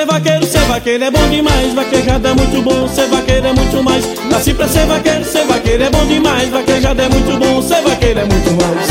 ser vaqueiro é bom demais. Vaquejada é muito bom, ser vaqueiro é muito mais. Nasci pra ser vaqueiro é bom demais. Vaquejada é muito bom, ser vaqueiro é muito mais.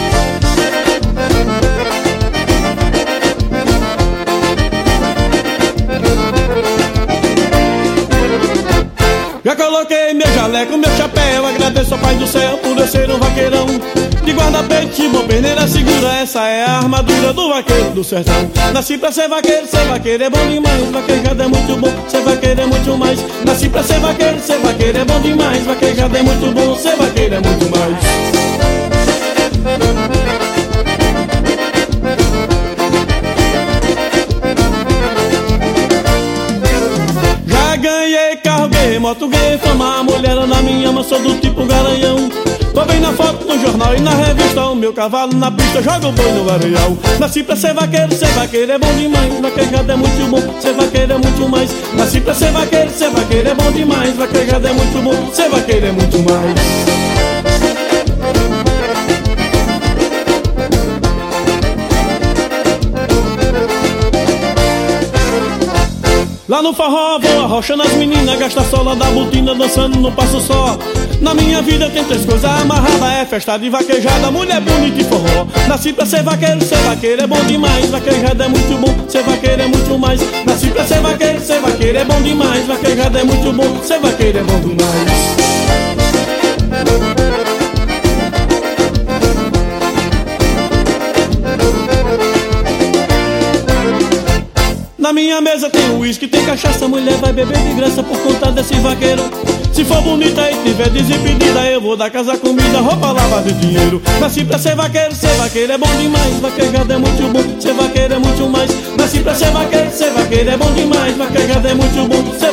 Já coloquei meu jaleco, meu chapéu, agradeço ao Pai do Céu por eu ser um vaqueirão. De guarda-peito e bobeneira segura, essa é a armadura do vaqueiro do sertão. Nasci pra ser vaqueiro é bom demais. Vaquejada é muito bom, ser vaqueiro é muito mais. Nasci pra ser vaqueiro é bom demais. Vaquejada é muito bom, ser vaqueiro é muito mais. Ganhei carro, ganhei moto, ganhei fama. A mulherada me ama, sou do tipo garanhão. Tô bem na foto, no jornal e na revista. O meu cavalo na pista, joga o boi no areial. Nasci pra ser vaqueiro é bom demais. Vaquejada é muito bom, ser vaqueiro é muito mais. Nasci pra ser vaqueiro é bom demais. Vaquejada é muito bom, ser vaqueiro é muito mais. Lá no forró vou arrochando as meninas, gasta a sola da botina, dançando no passo só. Na minha vida tem três coisas amarradas, é festa de vaquejada, mulher bonita e forró. Nasci pra ser vaqueiro é bom demais. Vaquejada é muito bom, ser vaqueiro é muito mais. Nasci pra ser vaqueiro é bom demais. Vaquejada é muito bom, ser vaqueiro é bom demais. Na minha mesa tem uísque, tem cachaça, mulher vai beber de graça por conta desse vaqueiro. Se for bonita e tiver desimpedida, eu vou dar casa, comida, roupa, lavada e dinheiro. Nasci pra ser vaqueiro é bom demais. Vaquejada é muito bom, ser vaqueiro é muito mais. Nasci pra ser vaqueiro é bom demais. Vaquejada é muito bom, ser